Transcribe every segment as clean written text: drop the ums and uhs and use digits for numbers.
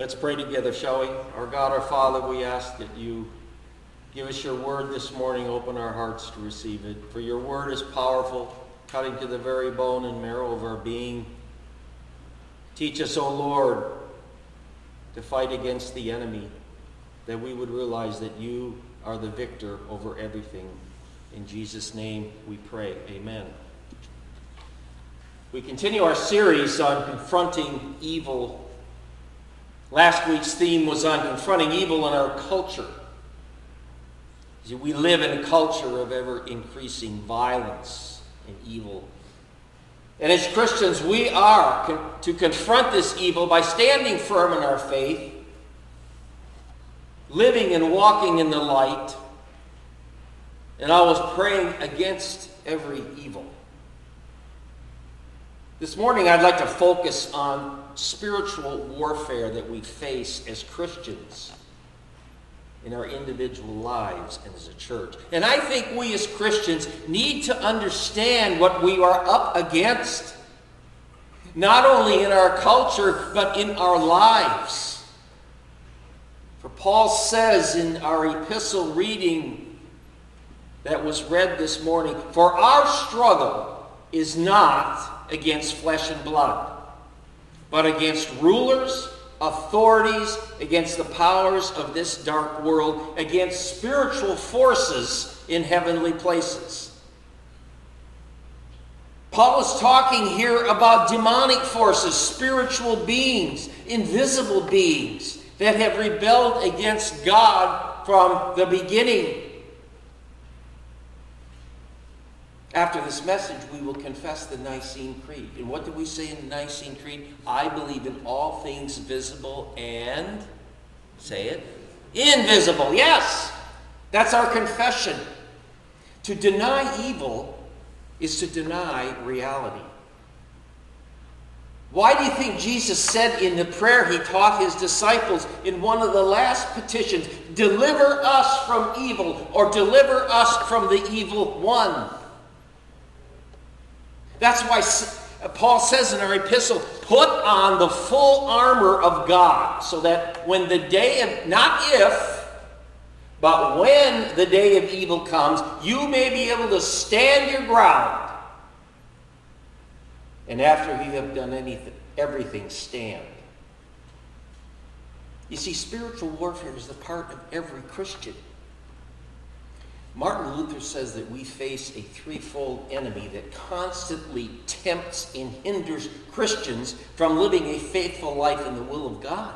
Let's pray together, shall we? Our God, our Father, we ask that you give us your word this morning. Open our hearts to receive it. For your word is powerful, cutting to the very bone and marrow of our being. Teach us, O Lord, to fight against the enemy, that we would realize that you are the victor over everything. In Jesus' name we pray. Amen. We continue our series on confronting evil. Last week's theme was on confronting evil in our culture. We live in a culture of ever-increasing violence and evil. And as Christians, we are to confront this evil by standing firm in our faith, living and walking in the light, and always praying against every evil. This morning, I'd like to focus on spiritual warfare that we face as Christians in our individual lives and as a church. And I think we as Christians need to understand what we are up against, not only in our culture, but in our lives. For Paul says in our epistle reading that was read this morning, "For our struggle is not against flesh and blood, but against rulers, authorities, against the powers of this dark world, against spiritual forces in heavenly places." Paul is talking here about demonic forces, spiritual beings, invisible beings that have rebelled against God from the beginning. After this message, we will confess the Nicene Creed. And what do we say in the Nicene Creed? I believe in all things visible and, say it, invisible. Yes, that's our confession. To deny evil is to deny reality. Why do you think Jesus said in the prayer he taught his disciples in one of the last petitions, "Deliver us from evil," or "Deliver us from the evil one"? That's why Paul says in our epistle, "Put on the full armor of God," so that when the day of, not if, but when the day of evil comes, you may be able to stand your ground. And after you have done everything, stand. You see, spiritual warfare is the part of every Christian. Martin Luther says that we face a threefold enemy that constantly tempts and hinders Christians from living a faithful life in the will of God.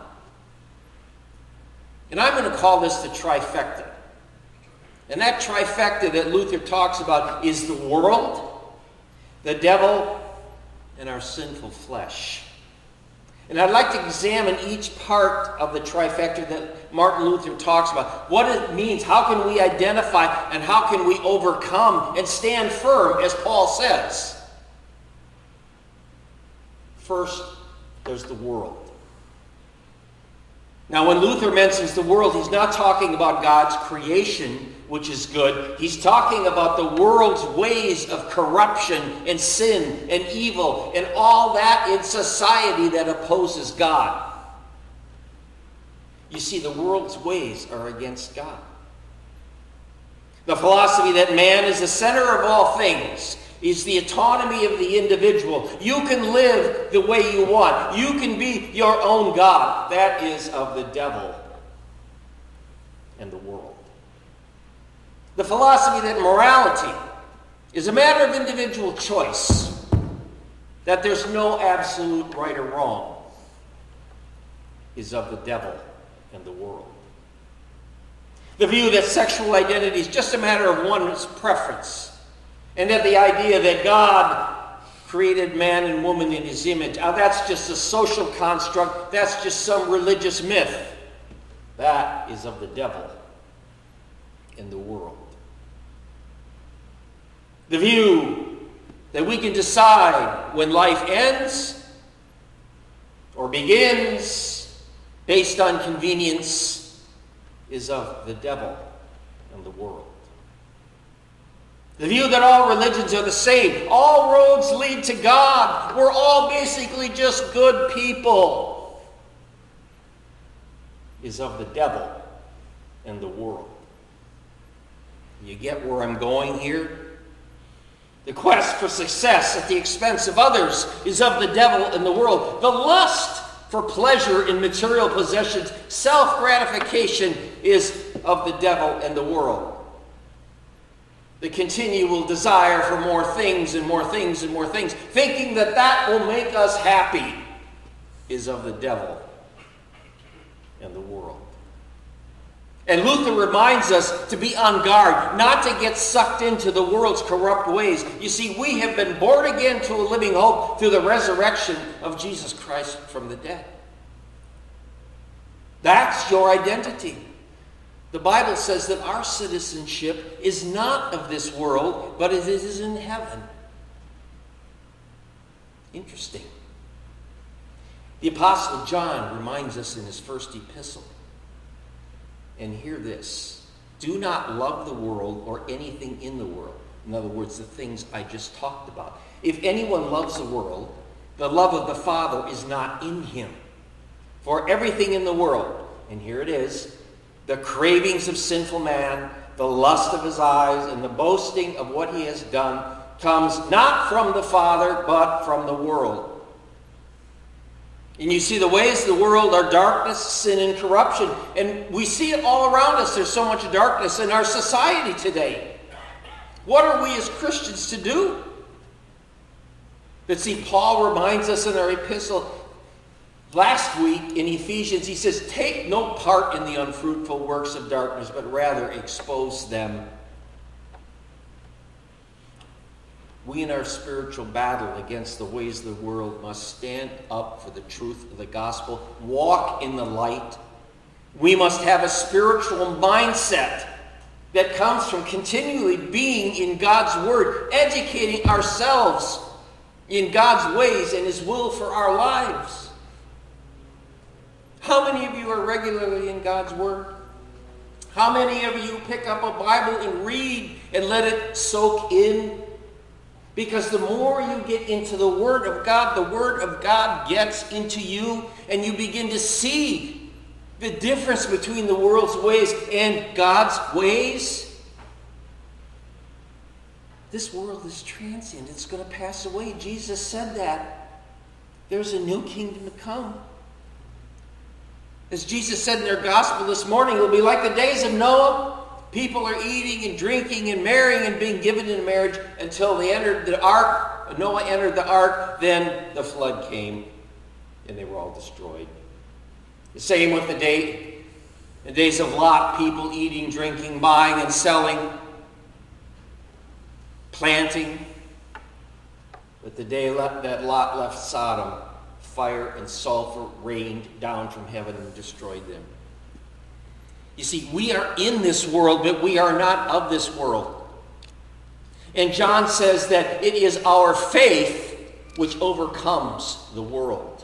And I'm going to call this the trifecta. And that trifecta that Luther talks about is the world, the devil, and our sinful flesh. And I'd like to examine each part of the trifecta that Martin Luther talks about. What it means, how can we identify, and how can we overcome and stand firm, as Paul says. First, there's the world. Now, when Luther mentions the world, he's not talking about God's creation, which is good. He's talking about the world's ways of corruption and sin and evil and all that in society that opposes God. You see, the world's ways are against God. The philosophy that man is the center of all things is the autonomy of the individual. You can live the way you want. You can be your own God. That is of the devil and the world. The philosophy that morality is a matter of individual choice, that there's no absolute right or wrong, is of the devil and the world. The view that sexual identity is just a matter of one's preference, and that the idea that God created man and woman in his image, that's just a social construct, that's just some religious myth, that is of the devil and the world. The view that we can decide when life ends or begins based on convenience is of the devil and the world. The view that all religions are the same, all roads lead to God, we're all basically just good people, is of the devil and the world. You get where I'm going here? The quest for success at the expense of others is of the devil and the world. The lust for pleasure in material possessions, self-gratification, is of the devil and the world. The continual desire for more things and more things and more things, thinking that that will make us happy, is of the devil and the world. And Luther reminds us to be on guard, not to get sucked into the world's corrupt ways. You see, we have been born again to a living hope through the resurrection of Jesus Christ from the dead. That's your identity. The Bible says that our citizenship is not of this world, but it is in heaven. Interesting. The Apostle John reminds us in his first epistle. And hear this. Do not love the world or anything in the world. In other words, the things I just talked about. If anyone loves the world, the love of the Father is not in him. For everything in the world, and here it is, the cravings of sinful man, the lust of his eyes, and the boasting of what he has done, comes not from the Father, but from the world. And you see, the ways of the world are darkness, sin, and corruption. And we see it all around us. There's so much darkness in our society today. What are we as Christians to do? But see, Paul reminds us in our epistle last week in Ephesians, he says, take no part in the unfruitful works of darkness, but rather expose them. We in our spiritual battle against the ways of the world must stand up for the truth of the gospel, walk in the light. We must have a spiritual mindset that comes from continually being in God's word, educating ourselves in God's ways and his will for our lives. How many of you are regularly in God's word? How many of you pick up a Bible and read and let it soak in? Because the more you get into the Word of God gets into you, and you begin to see the difference between the world's ways and God's ways. This world is transient. It's going to pass away. Jesus said that. There's a new kingdom to come. As Jesus said in their gospel this morning, it will be like the days of Noah. People are eating and drinking and marrying and being given in marriage until they entered the ark. Noah entered the ark, then the flood came, and they were all destroyed. The same with the days of Lot, people eating, drinking, buying and selling, planting. But the day that Lot left Sodom, fire and sulfur rained down from heaven and destroyed them. You see, we are in this world, but we are not of this world. And John says that it is our faith which overcomes the world.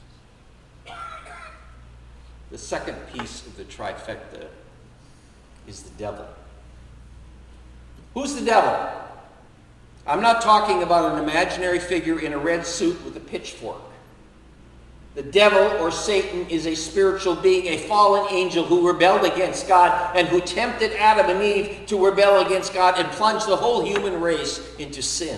The second piece of the trifecta is the devil. Who's the devil? I'm not talking about an imaginary figure in a red suit with a pitchfork. The devil, or Satan, is a spiritual being, a fallen angel who rebelled against God and who tempted Adam and Eve to rebel against God and plunged the whole human race into sin.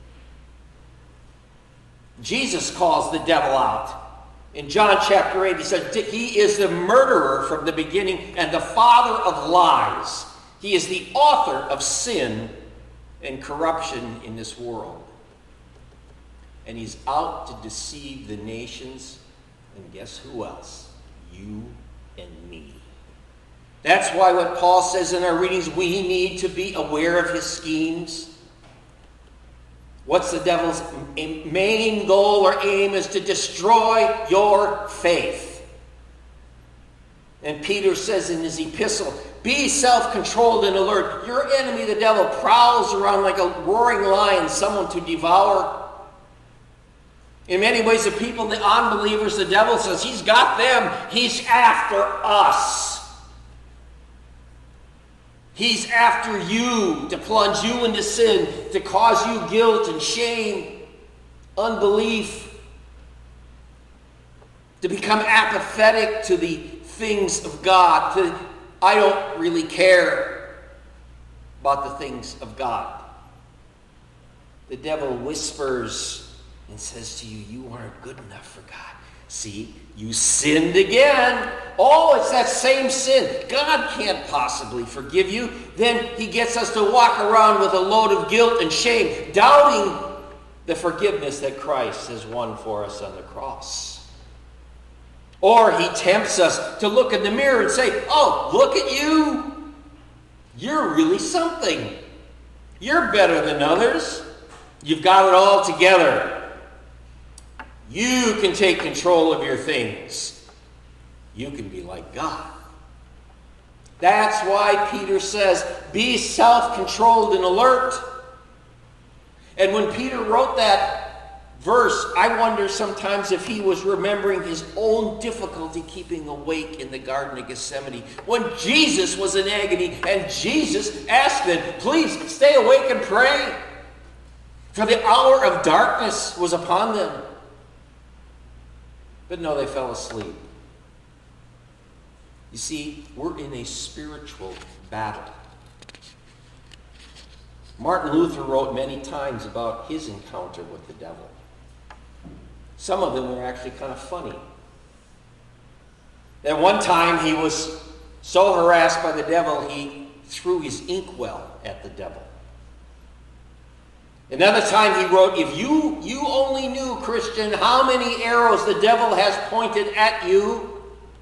Jesus calls the devil out. In John chapter 8, he said, he is the murderer from the beginning and the father of lies. He is the author of sin and corruption in this world. And he's out to deceive the nations. And guess who else? You and me. That's why what Paul says in our readings, we need to be aware of his schemes. What's the devil's main goal or aim? Is to destroy your faith. And Peter says in his epistle, be self-controlled and alert. Your enemy, the devil, prowls around like a roaring lion, someone to devour. In many ways, the people, the unbelievers, the devil says, he's got them. He's after us. He's after you to plunge you into sin, to cause you guilt and shame, unbelief, to become apathetic to the things of God, to I don't really care about the things of God. The devil whispers and says to you, you aren't good enough for God. See, you sinned again. Oh, it's that same sin. God can't possibly forgive you. Then he gets us to walk around with a load of guilt and shame, doubting the forgiveness that Christ has won for us on the cross. Or he tempts us to look in the mirror and say, oh, look at you. You're really something. You're better than others. You've got it all together. You can take control of your things. You can be like God. That's why Peter says, be self-controlled and alert. And when Peter wrote that verse, I wonder sometimes if he was remembering his own difficulty keeping awake in the Garden of Gethsemane when Jesus was in agony and Jesus asked them, please stay awake and pray. For the hour of darkness was upon them. But no, they fell asleep. You see, we're in a spiritual battle. Martin Luther wrote many times about his encounter with the devil. Some of them were actually kind of funny. At one time, he was so harassed by the devil, he threw his inkwell at the devil. Another time he wrote, if you only knew, Christian, how many arrows the devil has pointed at you.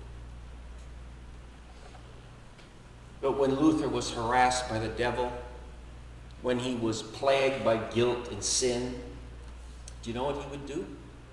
But when Luther was harassed by the devil, when he was plagued by guilt and sin, do you know what he would do?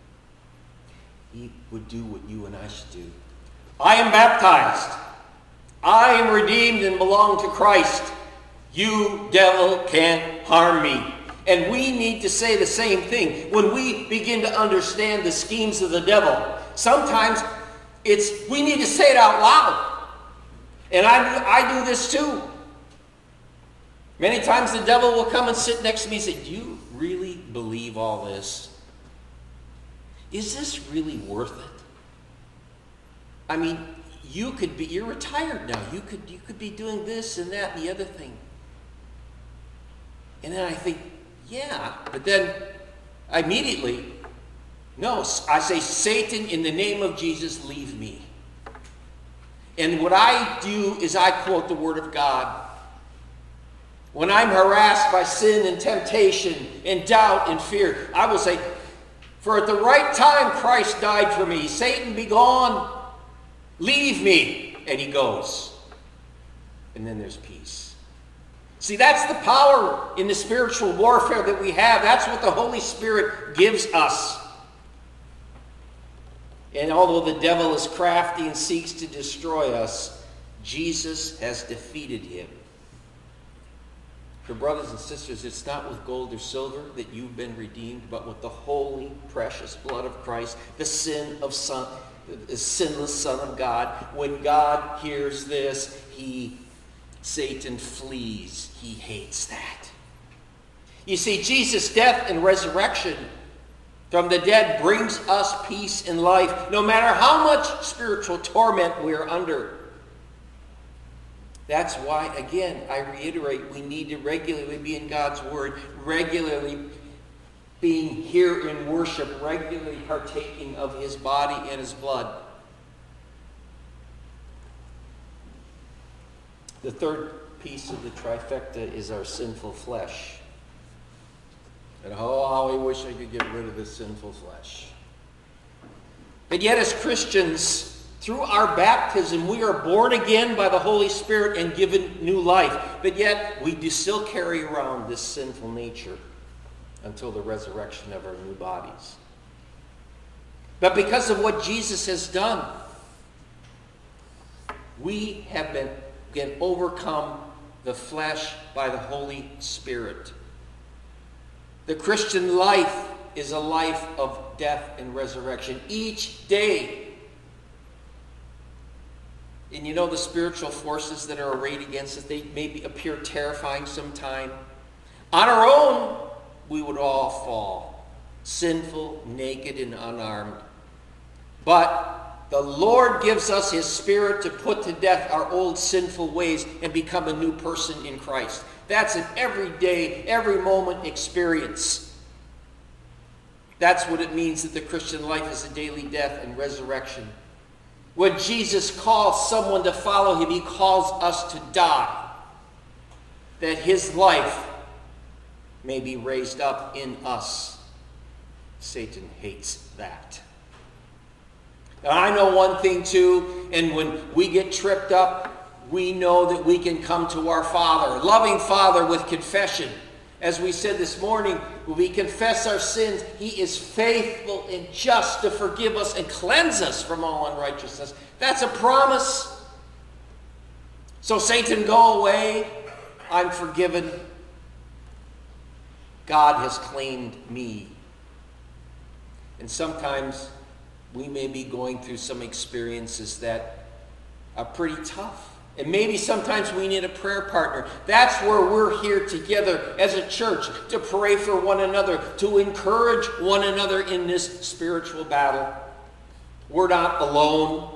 He would do what you and I should do. I am baptized. I am redeemed and belong to Christ. You, devil, can't harm me. And we need to say the same thing when we begin to understand the schemes of the devil. Sometimes we need to say it out loud. And I do this too. Many times the devil will come and sit next to me and say, do you really believe all this? Is this really worth it? I mean, you're retired now. You could be doing this and that and the other thing. And then I think, yeah, but then immediately, no, I say, Satan, in the name of Jesus, leave me. And what I do is I quote the Word of God. When I'm harassed by sin and temptation and doubt and fear, I will say, for at the right time Christ died for me. Satan, be gone. Leave me. And he goes. And then there's peace. See, that's the power in the spiritual warfare that we have. That's what the Holy Spirit gives us. And although the devil is crafty and seeks to destroy us, Jesus has defeated him. For brothers and sisters, it's not with gold or silver that you've been redeemed, but with the holy, precious blood of Christ, the sinless Son of God. When God hears this, Satan flees. He hates that. You see, Jesus' death and resurrection from the dead brings us peace in life, no matter how much spiritual torment we're under. That's why, again, I reiterate, we need to regularly be in God's Word, regularly being here in worship, regularly partaking of His body and His blood. The third piece of the trifecta is our sinful flesh. And how I wish I could get rid of this sinful flesh. But yet as Christians, through our baptism, we are born again by the Holy Spirit and given new life. But yet we do still carry around this sinful nature until the resurrection of our new bodies. But because of what Jesus has done, we have can overcome the flesh by the Holy Spirit. The Christian life is a life of death and resurrection each day. And you know the spiritual forces that are arrayed against us, they maybe appear terrifying sometime. On our own, we would all fall, sinful, naked, and unarmed. But The Lord gives us his Spirit to put to death our old sinful ways and become a new person in Christ. That's an everyday, every moment experience. That's what it means that the Christian life is a daily death and resurrection. When Jesus calls someone to follow him, he calls us to die, that his life may be raised up in us. Satan hates that. Now, I know one thing too, and when we get tripped up, we know that we can come to our Father, loving Father, with confession. As we said this morning, when we confess our sins, he is faithful and just to forgive us and cleanse us from all unrighteousness. That's a promise. So Satan, go away. I'm forgiven. God has claimed me. And sometimes we may be going through some experiences that are pretty tough. And maybe sometimes we need a prayer partner. That's where we're here together as a church to pray for one another, to encourage one another in this spiritual battle. We're not alone.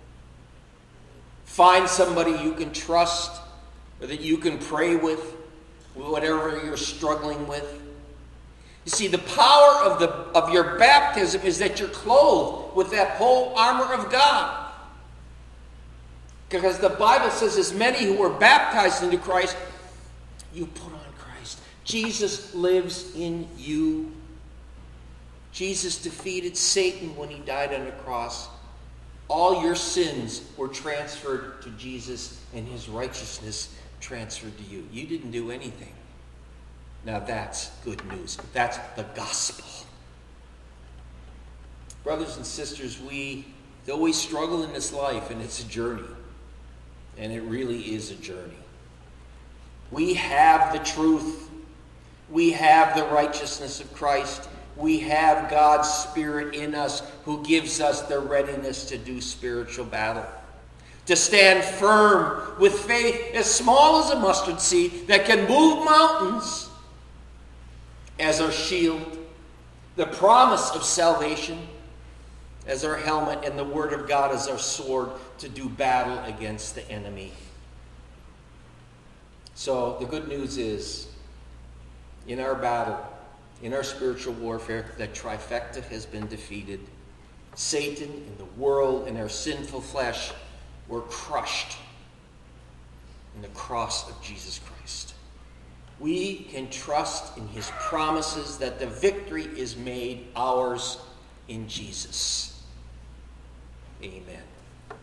Find somebody you can trust or that you can pray with, whatever you're struggling with. You see, the power of your baptism is that you're clothed with that whole armor of God. Because the Bible says, as many who were baptized into Christ, you put on Christ. Jesus lives in you. Jesus defeated Satan when he died on the cross. All your sins were transferred to Jesus, and his righteousness transferred to you. You didn't do anything. Now that's good news. That's the gospel. Brothers and sisters, we always struggle in this life, and it's a journey. And it really is a journey. We have the truth. We have the righteousness of Christ. We have God's Spirit in us who gives us the readiness to do spiritual battle. To stand firm with faith as small as a mustard seed that can move mountains as our shield. The promise of salvation as our helmet, and the Word of God as our sword to do battle against the enemy. So the good news is, in our battle, in our spiritual warfare, that trifecta has been defeated. Satan and the world and our sinful flesh were crushed in the cross of Jesus Christ. We can trust in his promises that the victory is made ours in Jesus. Amen.